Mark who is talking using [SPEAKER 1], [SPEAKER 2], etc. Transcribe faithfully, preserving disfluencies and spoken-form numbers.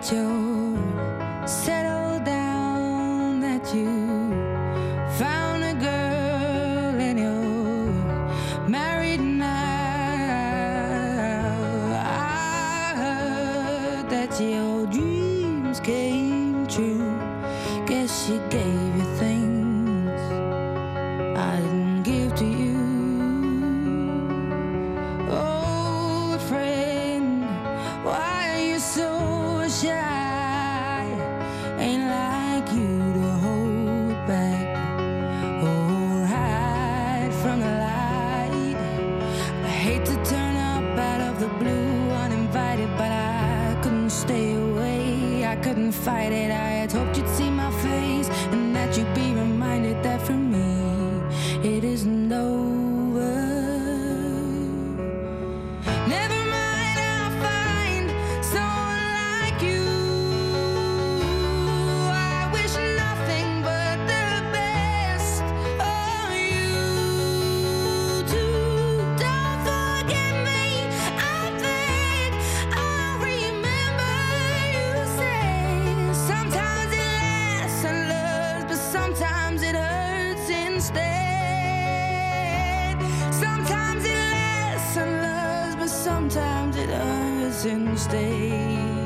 [SPEAKER 1] that you're settled down, that you found a girl and you're married now. I heard that your dreams came true. Guess she gave you things I didn't give to you. Old friend, why are you so shy? Ain't like you to hold back or hide from the light. I hate to turn up out of the blue uninvited, but I couldn't stay away. I couldn't fight it. I had hoped you'd see my face and that you'd be reminded that for me it isn't over. Never mind, I'll find someone like you. I wish nothing but the best for you too. Don't forget me, I beg. I'll remember you say sometimes it lasts and loves, but sometimes it hurts instead. Sometimes it lasts and loves, but sometimes it hurts instead.